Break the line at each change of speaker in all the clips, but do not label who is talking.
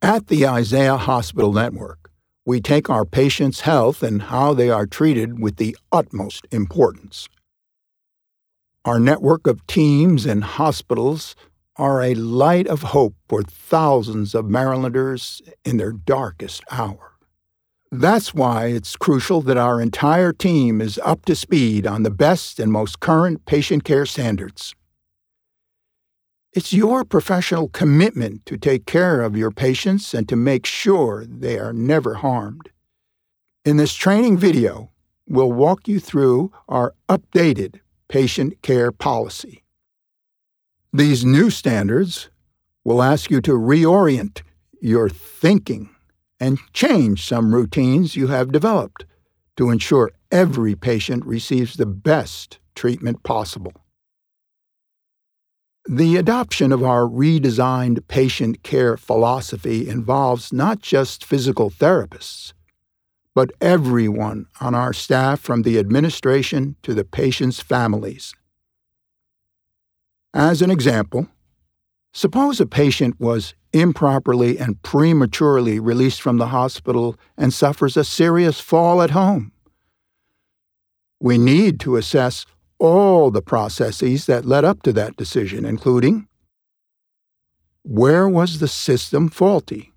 At the Isaiah Hospital Network, we take our patients' health and how they are treated with the utmost importance. Our network of teams and hospitals are a light of hope for thousands of Marylanders in their darkest hour. That's why it's crucial that our entire team is up to speed on the best and most current patient care standards. It's your professional commitment to take care of your patients and to make sure they are never harmed. In this training video, we'll walk you through our updated patient care policy. These new standards will ask you to reorient your thinking and change some routines you have developed to ensure every patient receives the best treatment possible. The adoption of our redesigned patient care philosophy involves not just physical therapists, but everyone on our staff from the administration to the patient's families. As an example, suppose a patient was improperly and prematurely released from the hospital and suffers a serious fall at home. We need to assess all the processes that led up to that decision, including: where was the system faulty?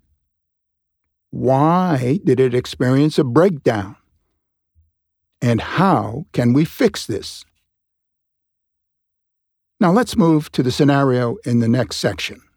Why did it experience a breakdown? And how can we fix this? Now let's move to the scenario in the next section.